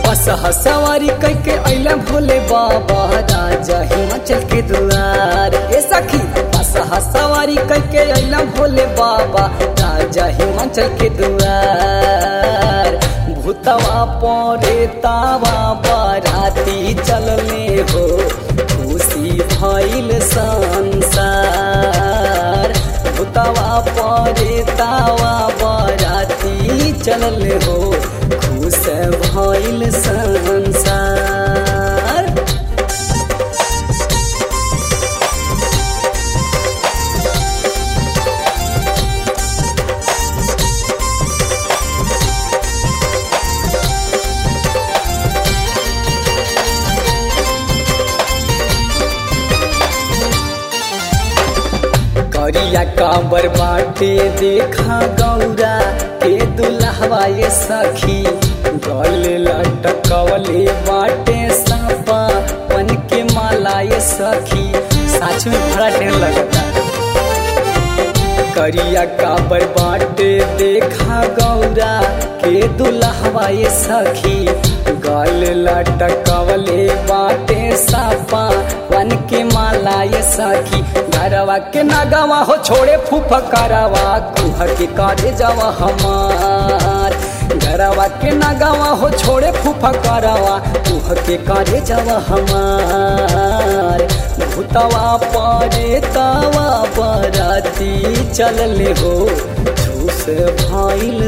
बस सवारी करके अइला भोले बाबा राजा हिमाचल के दुआर। ए सखी बस सवारी करके अइला भोले बाबा राजा हिमाचल के दुआर। भूतवा परे तावा बाराती चलले हो खुशी भइल संसार। भूतवा परे तावा बाराती चलले हो खुश भइल संसार। करिया कांबर बाटे देखा गौरा के दुल्हवा ये सखी। गले लटकवले बाटे सापा पन के माला ये सखी। सच में बड़ा ढेर लगता। करिया कांबर बाटे देखा गौरा के दुल्हवा ये सखी। गले लटकवले बाटे सापा वन के माला ये सखी। घरवा के नगवा हो छोड़े फुफकरवा कुह के काटे जावा हमार। घरवा के नगवा हो छोड़े फुफकरवा कुह के काटे जावा हमार। भूतवा परे तावा बाराती चलले हो झूस भइल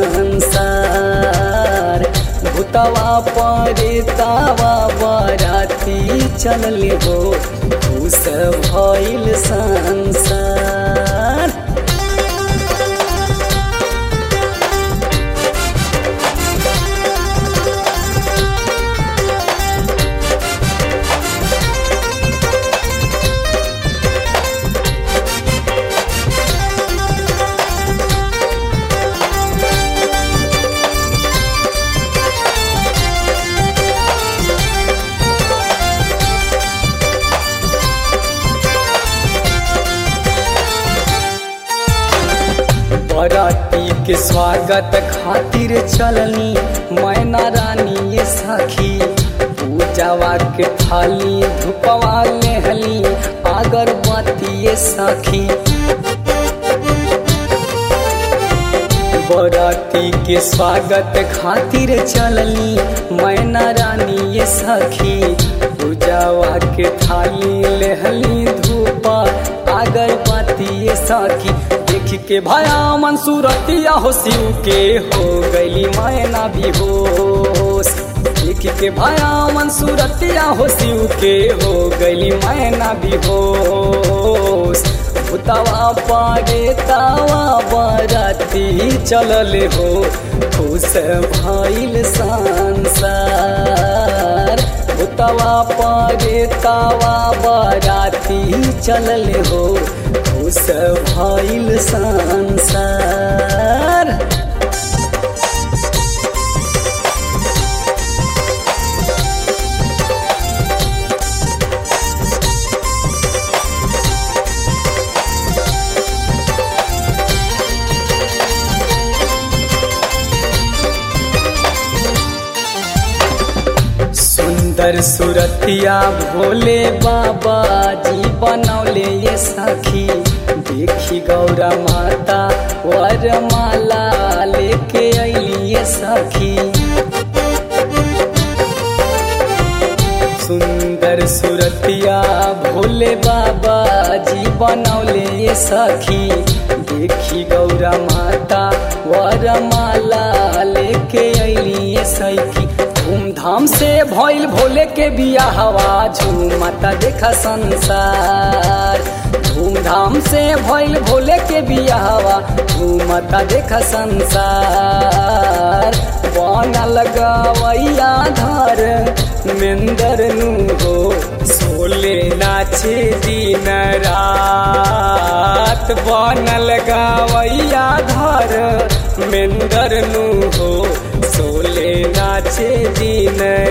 संसार। भूतवा परे तावा बाराती चलले हो खुश भइल संसार। बराती के स्वागत खातिर चलनी मैना रानी ये सखी। पूजावा के थाली धुपवा लेहली अगरबत्ती ये सखी। बराती के स्वागत खातिर चलनी मैना रानी ये सखी। पूजावा के थाली लेहली धूपा अगरबत्ती ये सखी। देख के भया मन सूरतिया हो शिव के हो गईली मैना बेहोश। देख के भया मन सूरतिया हो शिव के हो गईली मैना बेहोश। भूतवा परे तावा बाराती चलले हो खुश भइल संसार। भूतवा परे तावा बाराती चलले हो खुश भइल संसार। सुंदर सुरतिया भोले बाबा जी बनौले ये सखी। देखी गौरा माता वरमाला लेके अइली ये सखी। सुंदर सुरतिया भोले बाबा जी बनौले ये सखी। देखी गौरा माता वरमाला लेके अइली ये सखी। धूमधाम से भइल भोले के बियाहवा झूमता देखा संसार। धूमधाम से भइल भोले के बियाहवा झूमता देखा संसार। बनल गवैया धर मेंदर नु हो सोले नाचे दिन रात। बनल गवैया धर मेंदर नु हो सोले नाचे दिन